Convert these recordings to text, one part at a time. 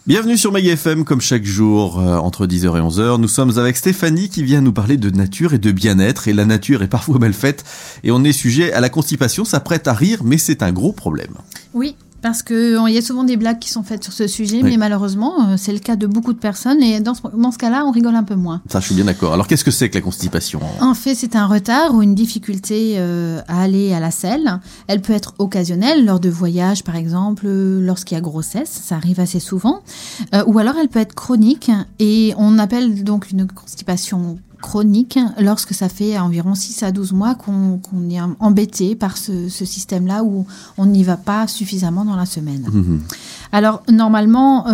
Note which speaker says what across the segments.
Speaker 1: Bienvenue sur Mega FM, comme chaque jour, entre 10h et 11h. Nous sommes avec Stéphanie qui vient nous parler de nature et de bien-être. Et la nature est parfois mal faite. Et on est sujet à la constipation. Ça prête à rire, mais c'est un gros problème.
Speaker 2: Oui, parce qu'il y a souvent des blagues qui sont faites sur ce sujet, oui. Mais malheureusement, c'est le cas de beaucoup de personnes. Et dans ce cas-là, on rigole un peu moins.
Speaker 1: Ça, je suis bien d'accord. Alors, qu'est-ce que c'est que la constipation ?
Speaker 2: En fait, c'est un retard ou une difficulté à aller à la selle. Elle peut être occasionnelle lors de voyages, par exemple, lorsqu'il y a grossesse. Ça arrive assez souvent. Ou alors, elle peut être chronique. Et on appelle donc une constipation chronique lorsque ça fait environ 6 à 12 mois qu'on est embêté par ce système-là où on n'y va pas suffisamment dans la semaine. Mmh. Alors, normalement,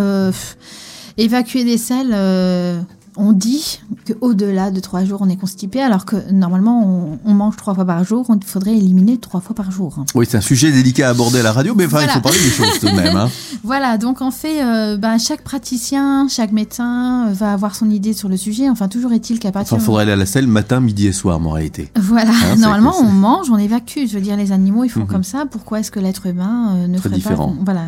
Speaker 2: évacuer des selles, on dit qu'au-delà de 3 jours, on est constipé, alors que normalement, on mange 3 fois par jour. Il faudrait éliminer 3 fois par jour.
Speaker 1: Oui, c'est un sujet délicat à aborder à la radio, mais voilà. Il faut parler des choses tout de même. Hein.
Speaker 2: Voilà, donc en fait, chaque praticien, chaque médecin va avoir son idée sur le sujet. Enfin, toujours est-il qu'à partir...
Speaker 1: il faudrait aller à la selle matin, midi et soir, en réalité.
Speaker 2: Voilà, normalement, on mange, on évacue. Je veux dire, les animaux, ils font comme ça. Pourquoi est-ce que l'être humain ne ferait
Speaker 1: différent.
Speaker 2: Pas... Voilà.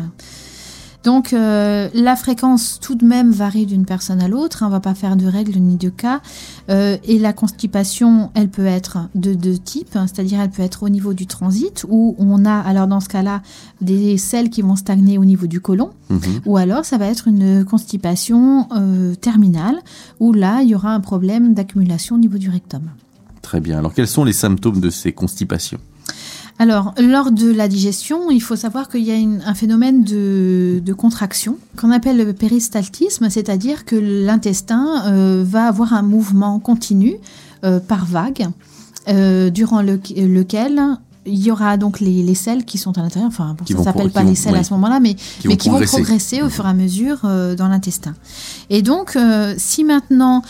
Speaker 2: Donc, la fréquence, tout de même, varie d'une personne à l'autre. On ne va pas faire de règles ni de cas. Et la constipation, elle peut être de 2 types. C'est-à-dire, elle peut être au niveau du transit, où on a, alors dans ce cas-là, des selles qui vont stagner au niveau du côlon. Mmh. Ou alors, ça va être une constipation terminale, où là, il y aura un problème d'accumulation au niveau du rectum.
Speaker 1: Très bien. Alors, quels sont les symptômes de ces constipations ?
Speaker 2: Alors, lors de la digestion, il faut savoir qu'il y a un phénomène de contraction qu'on appelle le péristaltisme, c'est-à-dire que l'intestin va avoir un mouvement continu par vague, durant lequel il y aura donc les selles qui sont à l'intérieur, enfin bon, ça ne s'appelle pas les selles à ce moment-là, mais qui vont progresser au fur et à mesure dans l'intestin. Et donc, si maintenant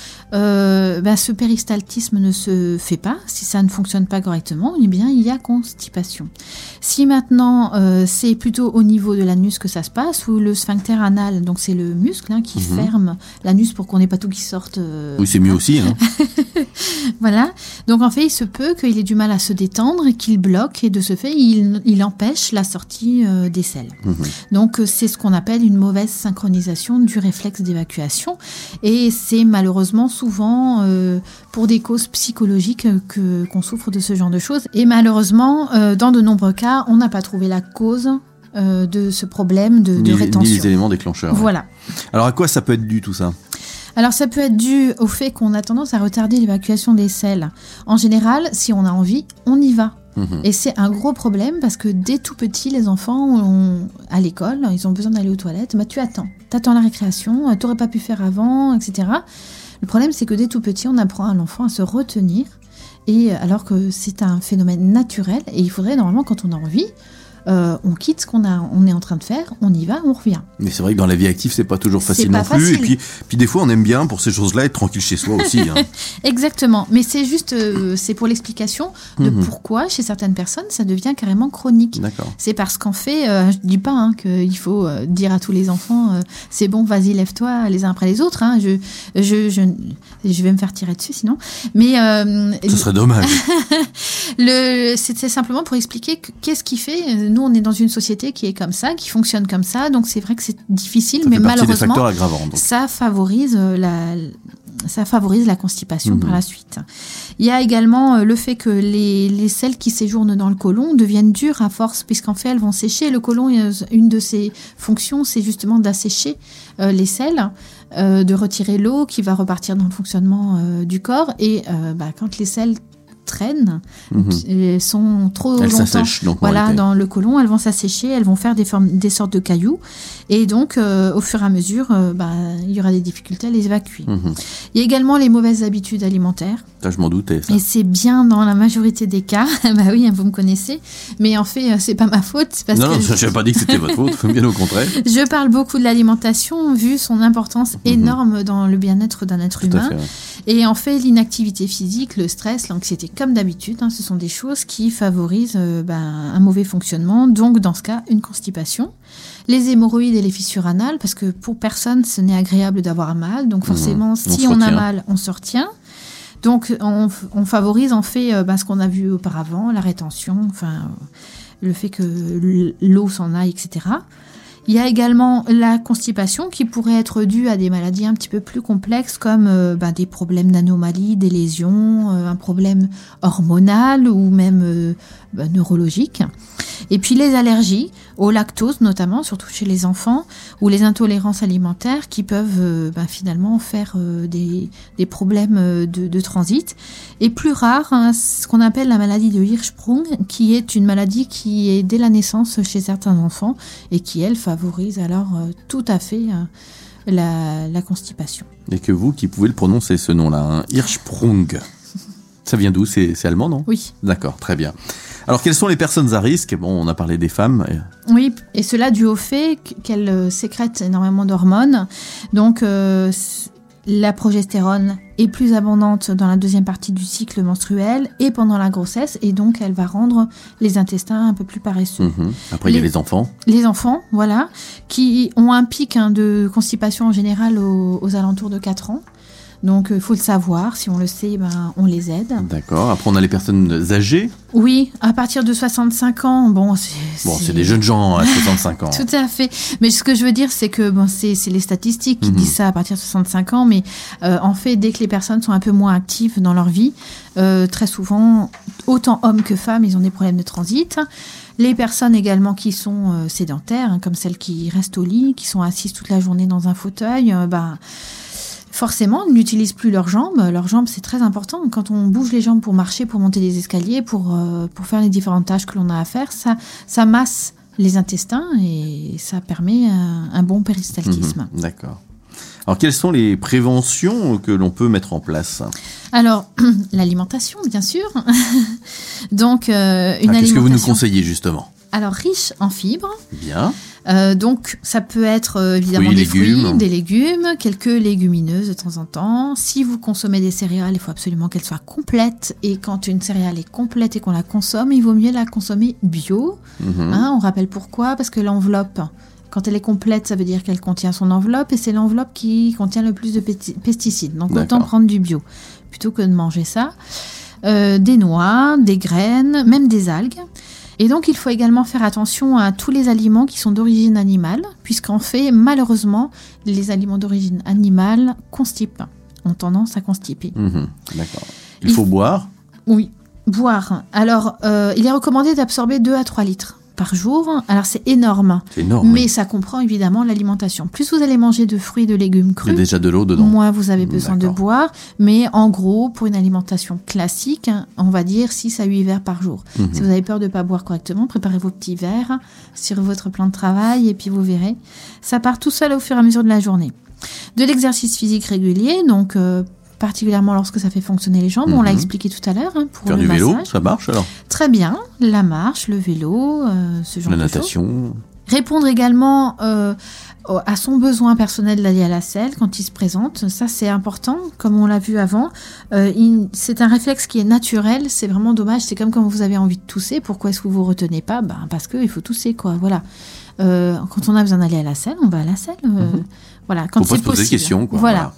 Speaker 2: ce péristaltisme ne se fait pas, si ça ne fonctionne pas correctement, eh bien il y a constipation. Si maintenant c'est plutôt au niveau de l'anus que ça se passe, ou le sphincter anal, donc c'est le muscle qui ferme l'anus pour qu'on n'ait pas tout qui sorte.
Speaker 1: Oui, c'est mieux aussi. Hein.
Speaker 2: Voilà. Donc en fait, il se peut qu'il ait du mal à se détendre et qu'il bloque. Et de ce fait, il empêche la sortie des selles. Mmh. Donc, c'est ce qu'on appelle une mauvaise synchronisation du réflexe d'évacuation. Et c'est malheureusement souvent pour des causes psychologiques qu'on souffre de ce genre de choses. Et malheureusement, dans de nombreux cas, on n'a pas trouvé la cause de ce problème de rétention.
Speaker 1: Ni les éléments déclencheurs.
Speaker 2: Voilà.
Speaker 1: Alors, à quoi ça peut être dû tout ça ?
Speaker 2: Alors, ça peut être dû au fait qu'on a tendance à retarder l'évacuation des selles. En général, si on a envie, on y va. Mmh. Et c'est un gros problème parce que dès tout petit, les enfants, à l'école, ils ont besoin d'aller aux toilettes. Tu t'attends la récréation, t'aurais pas pu faire avant, etc. Le problème, c'est que dès tout petit, on apprend à l'enfant à se retenir, et alors que c'est un phénomène naturel, et il faudrait normalement, quand on a envie, on quitte ce on est en train de faire, on y va, on revient.
Speaker 1: Mais c'est vrai que dans la vie active, c'est pas toujours facile non plus. Et puis des fois, on aime bien pour ces choses-là être tranquille chez soi aussi. Hein.
Speaker 2: Exactement. Mais c'est juste, c'est pour l'explication de pourquoi chez certaines personnes ça devient carrément chronique. D'accord. C'est parce qu'en fait, je dis pas qu'il faut dire à tous les enfants, c'est bon, vas-y, lève-toi les uns après les autres. Hein. Je vais me faire tirer dessus sinon. Mais
Speaker 1: ce serait dommage.
Speaker 2: C'est simplement pour expliquer qu'est-ce qui fait. Nous, on est dans une société qui est comme ça, qui fonctionne comme ça, donc c'est vrai que c'est difficile, mais malheureusement, ça favorise la constipation par la suite. Il y a également le fait que les selles qui séjournent dans le côlon deviennent dures à force, puisqu'en fait, elles vont sécher. Le côlon, une de ses fonctions, c'est justement d'assécher les selles, de retirer l'eau qui va repartir dans le fonctionnement du corps. Et quand les selles traînent, elles sont trop longtemps dans le côlon, elles vont s'assécher, elles vont faire des sortes de cailloux, et donc au fur et à mesure il y aura des difficultés à les évacuer. Il y a également les mauvaises habitudes alimentaires.
Speaker 1: Ça, je m'en doutais. Ça.
Speaker 2: Et c'est bien dans la majorité des cas. Bah oui, vous me connaissez, mais en fait c'est pas ma faute. C'est parce
Speaker 1: non, je n'ai pas dit que c'était votre faute, bien au contraire.
Speaker 2: Je parle beaucoup de l'alimentation vu son importance énorme dans le bien-être d'un être humain. Fait, ouais. Et en fait, l'inactivité physique, le stress, l'anxiété, comme d'habitude, ce sont des choses qui favorisent un mauvais fonctionnement, donc dans ce cas, une constipation. Les hémorroïdes et les fissures anales, parce que pour personne, ce n'est agréable d'avoir mal, donc forcément, si on a mal, on se retient. Donc, on favorise en fait ce qu'on a vu auparavant, la rétention, le fait que l'eau s'en aille, etc. Il y a également la constipation qui pourrait être due à des maladies un petit peu plus complexes comme des problèmes d'anomalie, des lésions, un problème hormonal ou même neurologique. Et puis les allergies au lactose notamment, surtout chez les enfants, ou les intolérances alimentaires qui peuvent finalement faire des problèmes de transit. Et plus rare, ce qu'on appelle la maladie de Hirschsprung, qui est une maladie qui est dès la naissance chez certains enfants et qui, elle, favorise alors tout à fait la constipation.
Speaker 1: Et que vous qui pouvez le prononcer ce nom-là, Hirschsprung. Ça vient d'où ? C'est allemand, non ?
Speaker 2: Oui.
Speaker 1: D'accord, très bien. Alors, quelles sont les personnes à risque ? Bon, on a parlé des femmes.
Speaker 2: Oui, et cela dû au fait qu'elles sécrètent énormément d'hormones. Donc, la progestérone est plus abondante dans la deuxième partie du cycle menstruel et pendant la grossesse, et donc elle va rendre les intestins un peu plus paresseux.
Speaker 1: Après, il y a les enfants.
Speaker 2: Les enfants, voilà, qui ont un pic de constipation en général aux alentours de 4 ans. Donc, il faut le savoir. Si on le sait, on les aide.
Speaker 1: D'accord. Après, on a les personnes âgées.
Speaker 2: Oui, à partir de 65 ans,
Speaker 1: c'est des jeunes gens à 65 ans.
Speaker 2: Tout à fait. Mais ce que je veux dire, c'est que c'est les statistiques qui disent ça à partir de 65 ans. Mais en fait, dès que les personnes sont un peu moins actives dans leur vie, très souvent, autant hommes que femmes, ils ont des problèmes de transit. Les personnes également qui sont sédentaires, comme celles qui restent au lit, qui sont assises toute la journée dans un fauteuil, forcément, ils n'utilisent plus leurs jambes. Leurs jambes, c'est très important. Quand on bouge les jambes pour marcher, pour monter les escaliers, pour faire les différentes tâches que l'on a à faire, ça masse les intestins et ça permet un bon péristaltisme.
Speaker 1: D'accord. Alors, quelles sont les préventions que l'on peut mettre en place ?
Speaker 2: Alors, l'alimentation, bien sûr. Donc,
Speaker 1: qu'est-ce que vous nous conseillez, justement ?
Speaker 2: Alors, riche en fibres.
Speaker 1: Bien.
Speaker 2: Donc, ça peut être évidemment des fruits, des légumes, quelques légumineuses de temps en temps. Si vous consommez des céréales, il faut absolument qu'elles soient complètes. Et quand une céréale est complète et qu'on la consomme, il vaut mieux la consommer bio. On rappelle pourquoi ? Parce que l'enveloppe, quand elle est complète, ça veut dire qu'elle contient son enveloppe. Et c'est l'enveloppe qui contient le plus de pesticides. Donc, autant prendre du bio plutôt que de manger ça. Des noix, des graines, même des algues. Et donc, il faut également faire attention à tous les aliments qui sont d'origine animale, puisqu'en fait, malheureusement, les aliments d'origine animale constipent, ont tendance à constiper.
Speaker 1: D'accord. Il faut boire ?
Speaker 2: Oui, boire. Alors, il est recommandé d'absorber 2 à 3 litres par jour. Alors, c'est énorme.
Speaker 1: C'est énorme.
Speaker 2: Mais ça comprend évidemment l'alimentation. Plus vous allez manger de fruits, de légumes crus,
Speaker 1: il y a déjà de l'eau dedans.
Speaker 2: Moins vous avez besoin de boire. Mais en gros, pour une alimentation classique, on va dire 6 à 8 verres par jour. Si vous avez peur de ne pas boire correctement, préparez vos petits verres sur votre plan de travail et puis vous verrez. Ça part tout seul au fur et à mesure de la journée. De l'exercice physique régulier, donc particulièrement lorsque ça fait fonctionner les jambes. On l'a expliqué tout à l'heure. Pour
Speaker 1: faire
Speaker 2: le
Speaker 1: du
Speaker 2: massage.
Speaker 1: vélo, ça marche alors ?
Speaker 2: Très bien. La marche, le vélo, ce genre de choses.
Speaker 1: La natation.
Speaker 2: Répondre également à son besoin personnel d'aller à la selle quand il se présente. Ça, c'est important, comme on l'a vu avant. C'est un réflexe qui est naturel. C'est vraiment dommage. C'est comme quand vous avez envie de tousser. Pourquoi est-ce que vous ne vous retenez pas ? Parce qu'il faut tousser, quoi. Voilà. Quand on a besoin d'aller à la selle, on va à la selle. Voilà. Quand
Speaker 1: faut
Speaker 2: c'est
Speaker 1: pas se poser de questions, quoi.
Speaker 2: Voilà.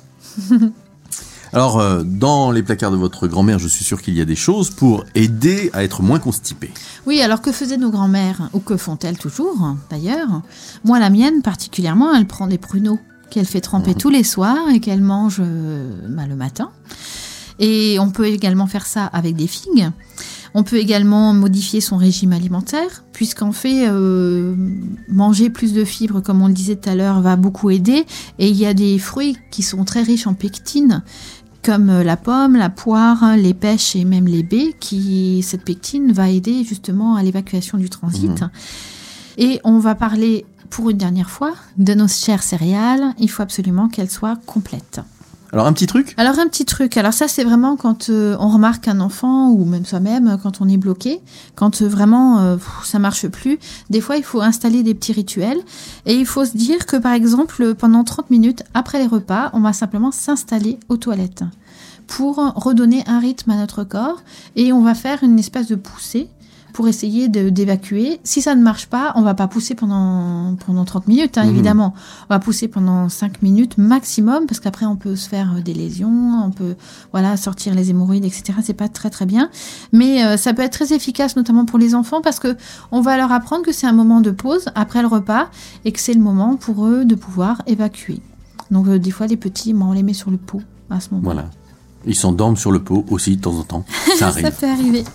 Speaker 1: Alors, dans les placards de votre grand-mère, je suis sûr qu'il y a des choses pour aider à être moins constipé.
Speaker 2: Oui, alors que faisaient nos grand-mères, ou que font-elles toujours, d'ailleurs ? Moi, la mienne, particulièrement, elle prend des pruneaux qu'elle fait tremper tous les soirs et qu'elle mange le matin. Et on peut également faire ça avec des figues. On peut également modifier son régime alimentaire, puisqu'en fait, manger plus de fibres, comme on le disait tout à l'heure, va beaucoup aider. Et il y a des fruits qui sont très riches en pectine, comme la pomme, la poire, les pêches et même les baies, cette pectine va aider justement à l'évacuation du transit. Et on va parler pour une dernière fois de nos chères céréales. Il faut absolument qu'elles soient complètes.
Speaker 1: Alors un petit truc ?
Speaker 2: Alors ça c'est vraiment quand on remarque un enfant ou même soi-même quand on est bloqué, quand vraiment ça marche plus. Des fois il faut installer des petits rituels et il faut se dire que par exemple pendant 30 minutes après les repas, on va simplement s'installer aux toilettes pour redonner un rythme à notre corps et on va faire une espèce de poussée pour essayer d'évacuer. Si ça ne marche pas, on va pas pousser pendant 30 minutes, évidemment. On va pousser pendant 5 minutes maximum, parce qu'après on peut se faire des lésions, on peut sortir les hémorroïdes, etc. C'est pas très très bien, mais ça peut être très efficace, notamment pour les enfants, parce que on va leur apprendre que c'est un moment de pause après le repas et que c'est le moment pour eux de pouvoir évacuer. Donc des fois les petits, on les met sur le pot à ce moment.
Speaker 1: Voilà. Ils s'endorment sur le pot aussi de temps en temps. Ça arrive.
Speaker 2: Ça peut arriver.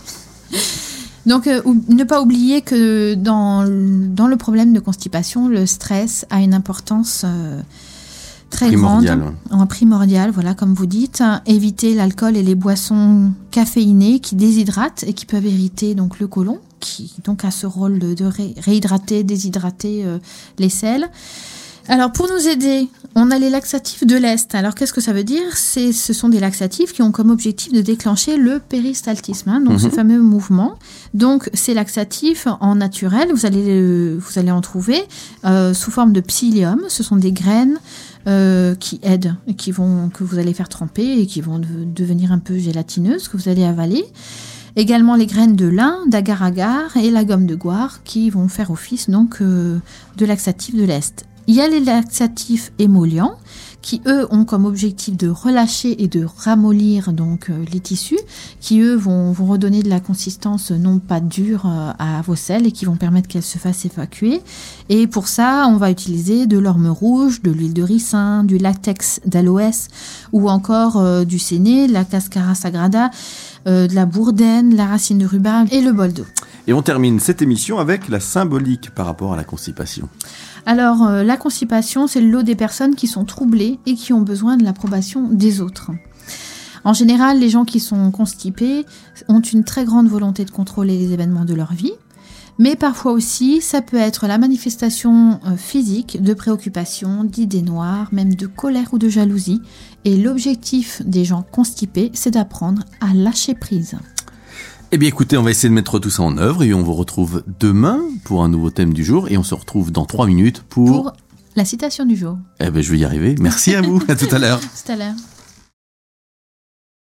Speaker 2: Donc, ne pas oublier que dans le problème de constipation, le stress a une importance très
Speaker 1: primordiale.
Speaker 2: Primordiale, voilà, comme vous dites. Éviter l'alcool et les boissons caféinées qui déshydratent et qui peuvent irriter donc le côlon, qui donc a ce rôle de réhydrater, déshydrater les selles. Alors, pour nous aider, on a les laxatifs de l'Est. Alors, qu'est-ce que ça veut dire ? Ce sont des laxatifs qui ont comme objectif de déclencher le péristaltisme, donc ce fameux mouvement. Donc, ces laxatifs en naturel, vous allez en trouver sous forme de psyllium. Ce sont des graines qui aident, que vous allez faire tremper et qui vont devenir un peu gélatineuses, que vous allez avaler. Également les graines de lin, d'agar-agar et la gomme de goire qui vont faire office donc de laxatifs de l'Est. Il y a les laxatifs émollients qui, eux, ont comme objectif de relâcher et de ramollir donc les tissus, qui, eux, vont redonner de la consistance non pas dure à vos selles et qui vont permettre qu'elles se fassent évacuer. Et pour ça, on va utiliser de l'orme rouge, de l'huile de ricin, du latex d'aloès ou encore du séné, la cascara sagrada, de la bourdaine, la racine de rhubarbe et le bol d'eau.
Speaker 1: Et on termine cette émission avec la symbolique par rapport à la constipation.
Speaker 2: Alors, la constipation, c'est le lot des personnes qui sont troublées et qui ont besoin de l'approbation des autres. En général, les gens qui sont constipés ont une très grande volonté de contrôler les événements de leur vie, mais parfois aussi, ça peut être la manifestation physique de préoccupation, d'idées noires, même de colère ou de jalousie. Et l'objectif des gens constipés, c'est d'apprendre à lâcher prise.
Speaker 1: Eh bien écoutez, on va essayer de mettre tout ça en œuvre et on vous retrouve demain pour un nouveau thème du jour et on se retrouve dans 3 minutes pour
Speaker 2: la citation du jour.
Speaker 1: Eh bien je vais y arriver. Merci à vous, à tout à l'heure.
Speaker 2: Tout à l'heure.